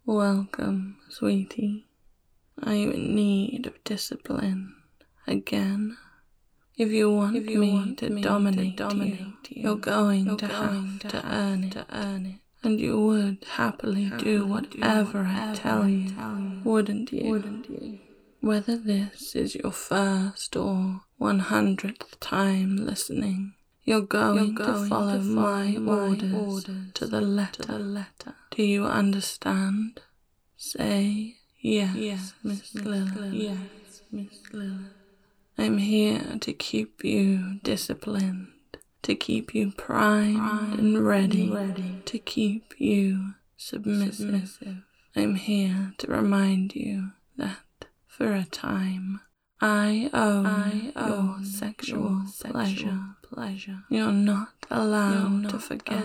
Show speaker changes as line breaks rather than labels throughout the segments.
Welcome, sweetie. Are you in need of discipline again? If you want me to dominate you, you're going to have to earn it. And you would happily do whatever I tell you, wouldn't you? Whether this is your first or 100th time listening, you're going to follow my orders to the letter. Do you understand? Say yes, Miss Lilith. Yes, Miss Lilith. I'm here to keep you disciplined, to keep you primed and ready, to keep you submissive. I'm here to remind you that for a time I own your sexual pleasure. You're not allowed to forget,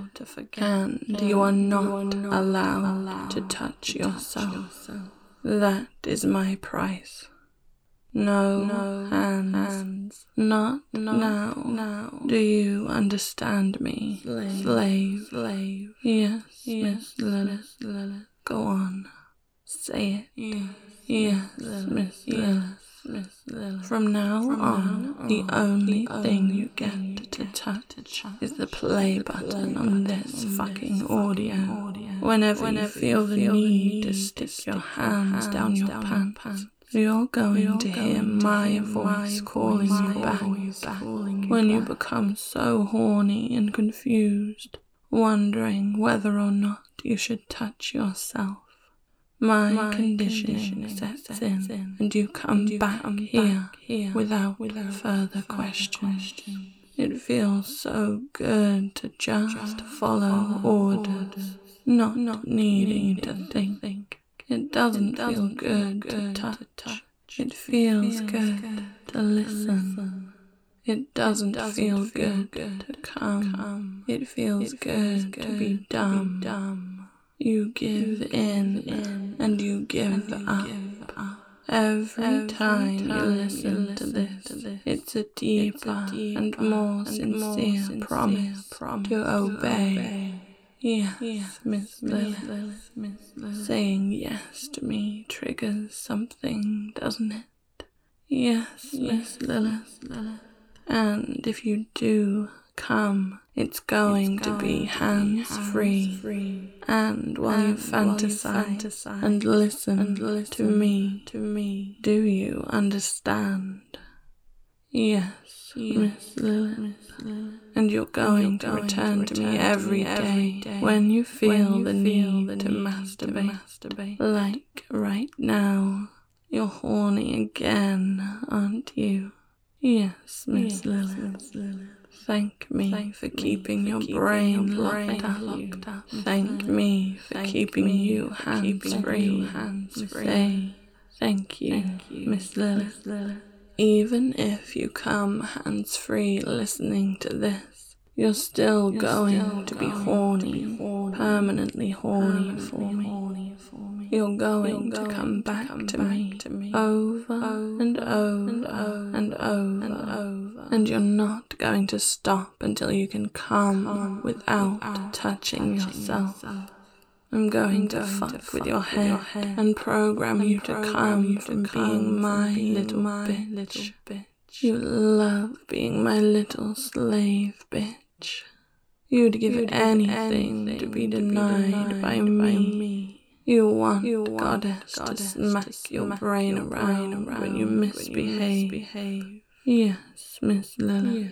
and you are not allowed to touch yourself. That is my price. No hands, not now. Do you understand me? Slave. Yes, Miss Lilith. Go on, say it. Yes, Miss Lilith. From now on, the only thing you get to touch is the play button on this fucking audio. Whenever you feel the need to stick your hands down your pants, you're going to hear my voice calling you back. When you become so horny and confused, wondering whether or not you should touch yourself, my conditioning sets in, and you come back here without further questions. It feels so good to just follow orders, not needing to think. It doesn't feel good to touch. It feels good to listen. It doesn't feel good to come. It feels good to be dumb. You give in and you give up. Every time you listen to this, it's a deeper and more sincere promise to obey. Yes, Miss Lilith. Saying yes to me triggers something, doesn't it? Yes, Miss Lilith. And if you do come, it's going to be hands-free. And while you fantasize and listen to me, do you understand? Yes, Miss Lilith. And you're going to return to me every day when you feel the need to masturbate. Like right now, you're horny again, aren't you? Yes, Miss Lilith. Thank me for keeping your brain locked up. Thank me for keeping you hands-free. Say thank you, Miss Lilith. Even if you come hands-free listening to this, you're still going to be horny, permanently horny for me. You're going to come back to me over and over and over, and you're not going to stop until you can come without touching yourself. I'm going to fuck with your head and program you to come from being my little bitch. You love being my little slave bitch. You'd give anything to be denied by me. You want Goddess to smack your brain around when you misbehave. Yes, Miss Lilith.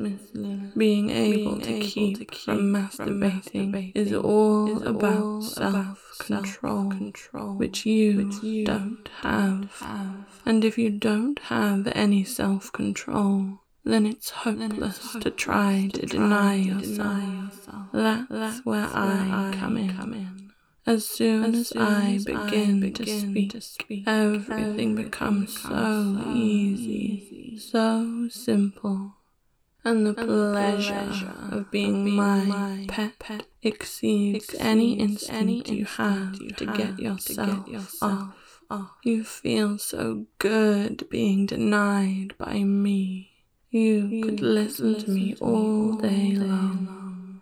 Being able to keep from masturbating is all about self-control, which you don't have. And if you don't have any self-control, then it's hopeless to try to deny yourself. That's where I come in. As soon as I begin to speak, everything becomes so easy, so simple. And the pleasure of being my pet exceeds any instinct you have to get yourself off. You feel so good being denied by me. You could listen to me all day long.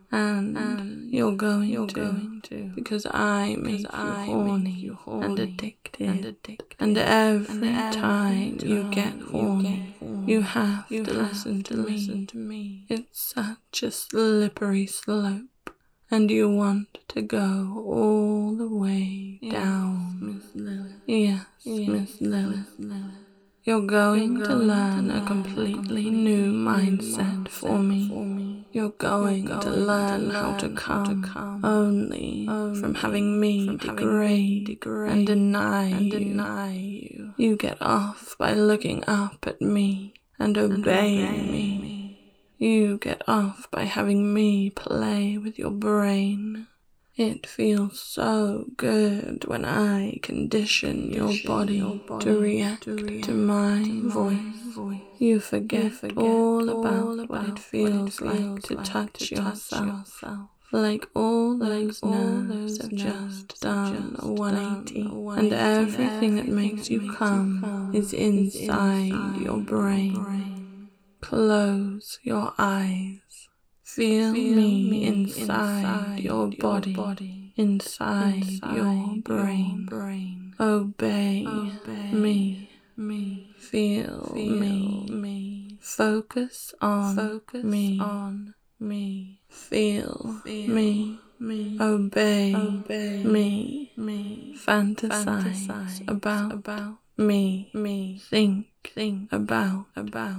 And you're going to, because I make you horny and addicted. And every time you get horny, you have to listen to me. It's such a slippery slope, and you want to go all the way down. Miss Lilith. Yes, Miss Lilith. You're going to learn a completely new mindset for me. You're going to learn how to come only from having me degrade and deny you. You get off by looking up at me and obeying me. You get off by having me play with your brain. It feels so good when I condition your body to react to my voice. You forget all about what it feels like to touch yourself. Like all those nerves have just done a 180, and everything that makes you come is inside your brain. Close your eyes. Feel me inside your body, inside your brain. Obey me. Feel me. Focus on me. Feel me. Obey me. Fantasize about me. Think about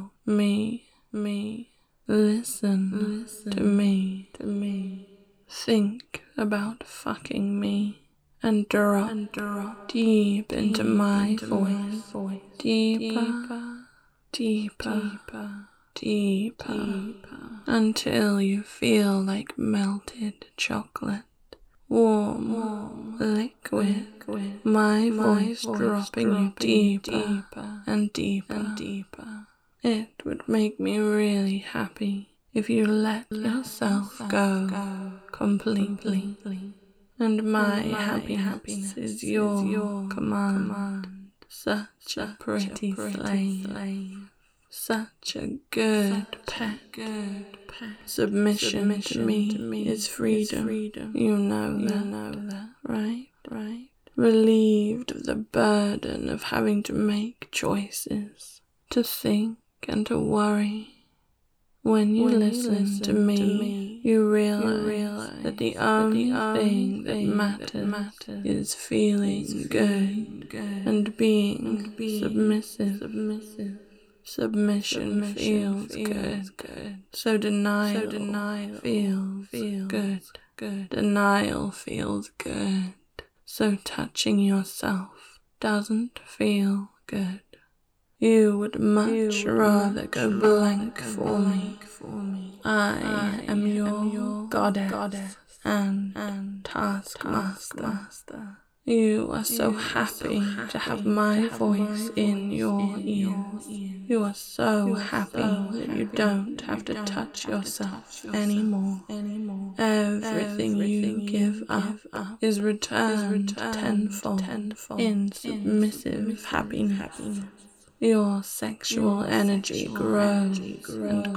me. Listen to me. Think about fucking me and drop deep into my voice. Deeper, until you feel like melted chocolate. Warm, liquid, my voice dropping you deeper and deeper. It would make me really happy if you let yourself go completely. And my happiness is your command. Such a pretty slave. Such a good pet. Submission to me is freedom. You know that, right? Relieved of the burden of having to make choices, to think and to worry. When you listen to me, you realize that the only thing that matters is feeling good and being submissive. Submission feels good. So denial feels good. Denial feels good. So touching yourself doesn't feel good. You would much rather go blank for me. I am your goddess and taskmaster. You are so happy to have my voice in your ears. You are so happy that you don't have to touch yourself anymore. Everything you give up is returned tenfold in submissive happiness. Your sexual energy grows and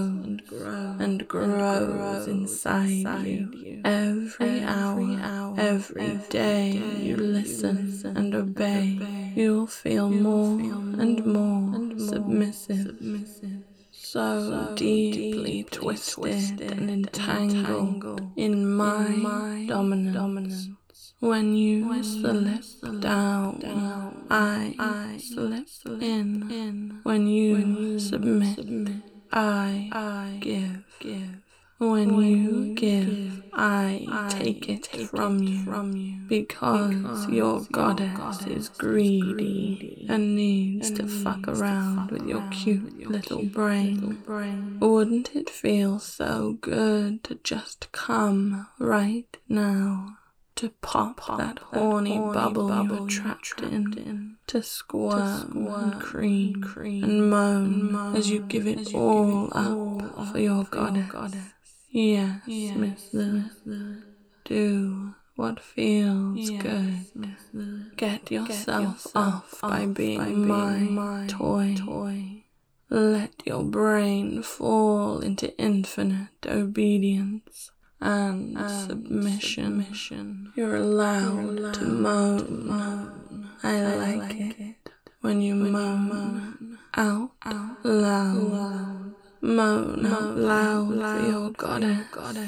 grows inside you. Every hour, every day you listen and obey, you'll feel more and more submissive. So deeply twisted and entangled in my dominance. When you slip down, I slip in. When you submit, I give. When you give, I take it from you. Because your goddess is greedy and needs to fuck around with your cute little brain. Wouldn't it feel so good to just come right now? To pop that horny bubble you were trapped in, to squirm and cream and moan as you give it all up for your goddess. Yes, Miss Lilith, do what feels good. Get yourself off by being my toy. Let your brain fall into infinite obedience. and submission. You're allowed to moan. I like it when you moan out loud. Moan out loud for your goddess.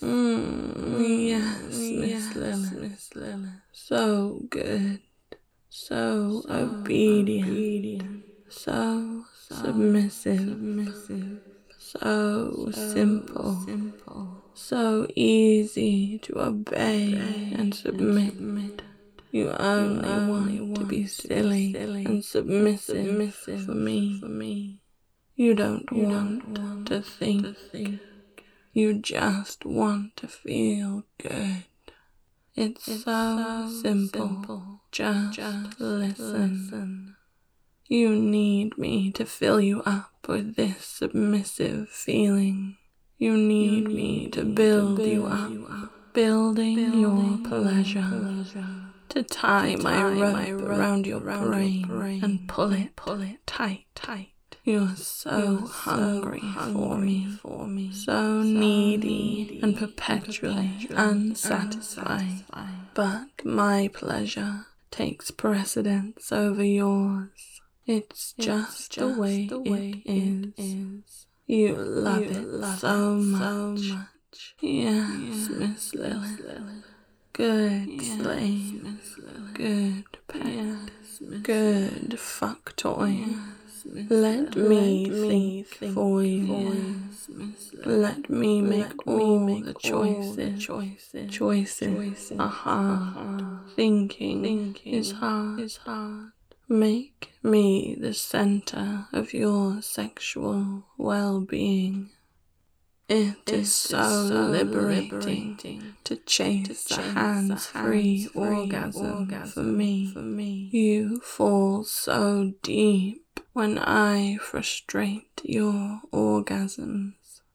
Yes, Miss Lilith. So good, so obedient, so submissive, so simple, so easy to obey and submit. You only want to be silly and submissive for me. You don't want to think. You just want to feel good. It's so simple. Just listen. You need me to fill you up with this submissive feeling. You need me to build you up, building your pleasure. To tie my rope around your brain and pull it tight. You're so hungry for me, so needy and perpetually unsatisfied. But my pleasure takes precedence over yours. It's just the way it is. You love it so much. Yes, Miss Lilith. Good slave, good pet, good fuck toy. Let me think for you. Let me make all the choices. Choices are hard. Thinking is hard. Make me the center of your sexual well-being. It is so liberating to chase a hands-free orgasm for me. You fall so deep when I frustrate your orgasms.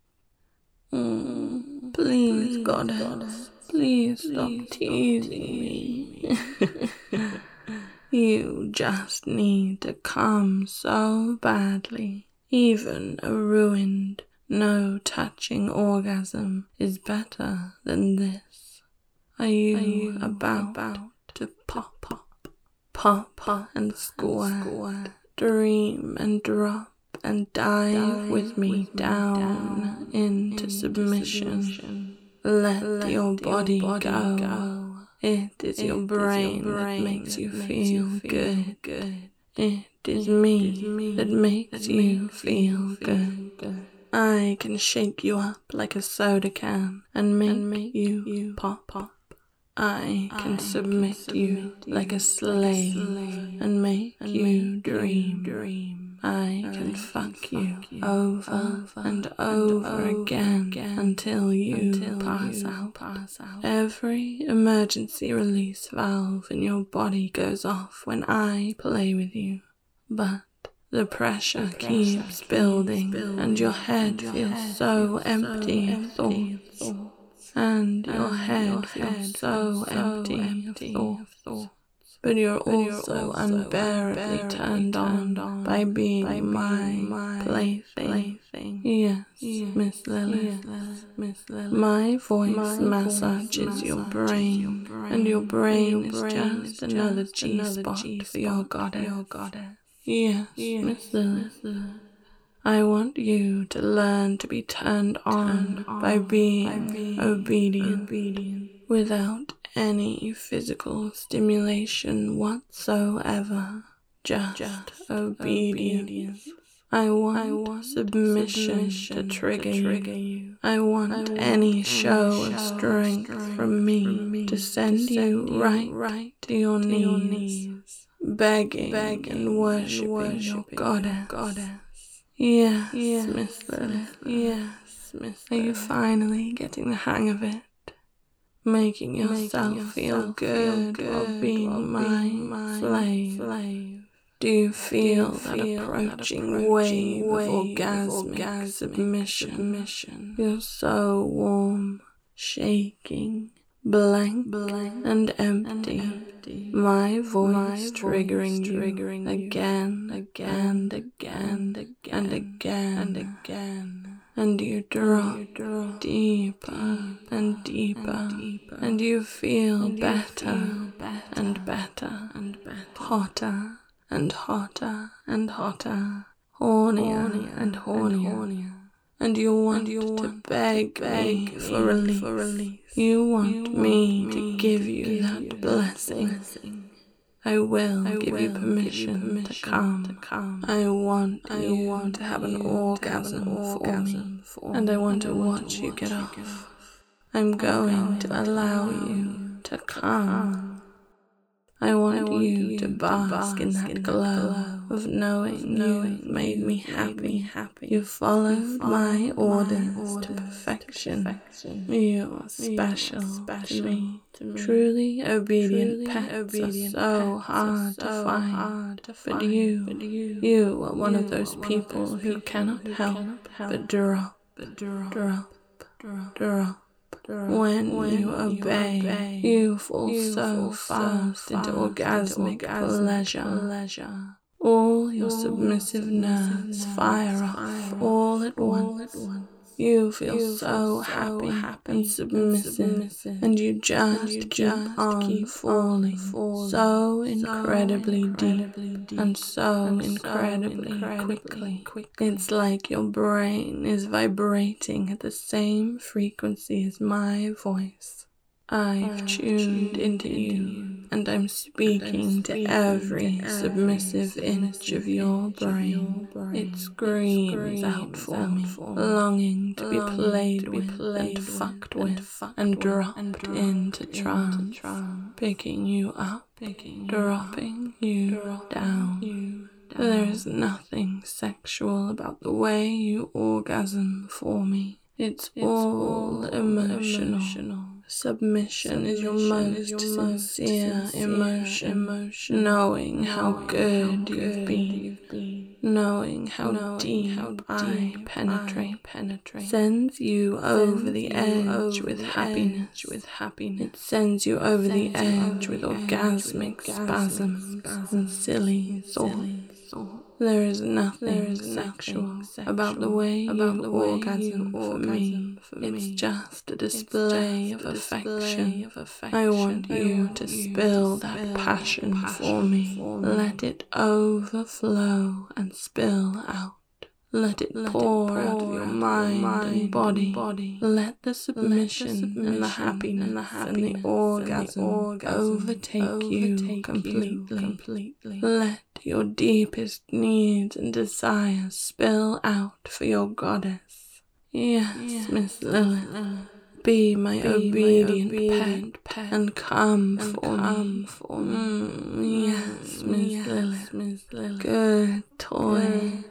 Please, Goddess, please stop teasing me. You just need to come so badly. Even a ruined, no-touching orgasm is better than this. Are you about to pop and squirt, dream and drop and dive with me down into submission? Let your body go. It is your brain that makes you feel good. It is me that makes you feel good. I can shake you up like a soda can and make you pop. I can submit you like a slave and make you dream. I can fuck you over and over again until you pass out. Every emergency release valve in your body goes off when I play with you. But the pressure keeps building and your head feels so empty of thoughts. And your head feels so empty of thoughts. But you're also unbearably turned on by being my plaything. Yes, Miss Lilith. My voice massages your brain, and your brain is just another G-spot for your goddess. Yes, Miss Lilith. I want you to learn to be turned on by being obedient without any physical stimulation whatsoever. Just obedience. I want submission to trigger you. I want any show of strength from me to send you right to your knees, begging and worshipping your goddess. Yes, Miss Lilith. Yes, Miss Lilith. Are you finally getting the hang of it? Making yourself feel good while being my slave. Do you feel that approaching wave of orgasmic submission? You're so warm, shaking, blank and empty. My voice triggering you again and again. and you drop deeper and deeper, and you feel better and better, hotter and hotter and hotter, hornier and hornier. And you want to beg me for release. You want me to give you that blessing. I will give you permission to come. I want you to have an orgasm for me, and I want to watch you get off. I'm going to allow you to come. I want you to bask in that glow of knowing you've made me happy. You followed my orders to perfection. You are special to me. Truly obedient pets are so hard to find. But you are one of those people who cannot help but drop. When you obey, you fall so fast into orgasmic pleasure. All your submissive nerves fire off all at once. You feel so happy and submissive, and you just keep on falling so incredibly deep and so incredibly quickly. It's like your brain is vibrating at the same frequency as my voice. I've tuned into you, and I'm speaking to every submissive inch of your brain. It screams out for me, longing to be played with and fucked with and dropped into trance, picking you up, dropping you down. There is nothing sexual about the way you orgasm for me. It's all emotional. Submission is your most sincere emotion. Knowing how good you've been, knowing how deep I penetrate, sends you over the edge with happiness. It sends you over the edge with orgasmic spasms and silly thoughts. There is nothing sexual about the way you orgasm for me. It's just a display of affection. I want you to spill that passion for me. Let it overflow and spill out. Let it pour out of your mind and body. Let the submission and the happiness and the orgasm overtake you completely. Let your deepest needs and desires spill out for your goddess. Yes, Miss Lilith. Be my obedient pet and come for me. Yes, Miss Lilith. Good toy.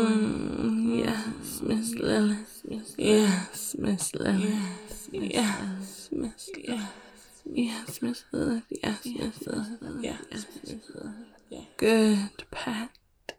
Yes, Miss Lilith. Yes, Miss Lilith. Yes, Miss Lilith. Yes, Miss Lilith. Yes, Miss Lilith. Yes, Miss Lilith. Good pet.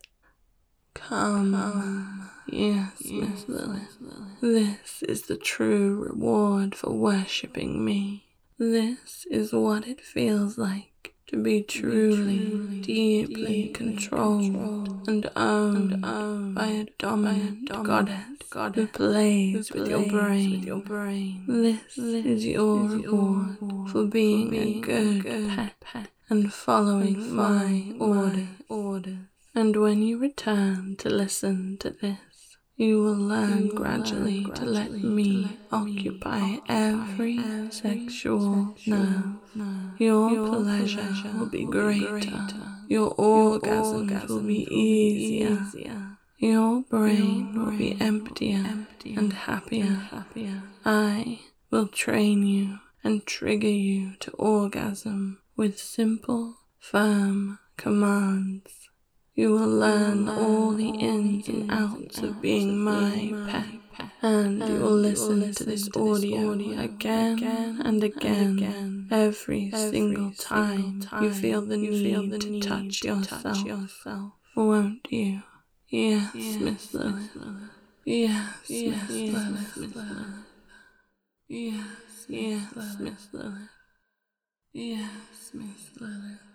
Come. Yes, Miss Lilith. This is the true reward for worshipping me. This is what it feels like to be truly, deeply controlled and owned by a dominant goddess who plays with your brain. This is your reward for being a good pet and following my orders. And when you return to listen to this, you will learn gradually to let me occupy every sexual nerve. Your pleasure will be greater. Your orgasms will be easier. Your brain will be emptier and happier. I will train you and trigger you to orgasm with simple, firm commands. You will learn all the ins and outs of being my pet, and you will listen to this audio again and again, every single time you feel the need to touch yourself. Won't you? Yes, Miss Lilith. Yes, Miss Lilith. Yes, Miss Lilith. Yes, Miss Lilith.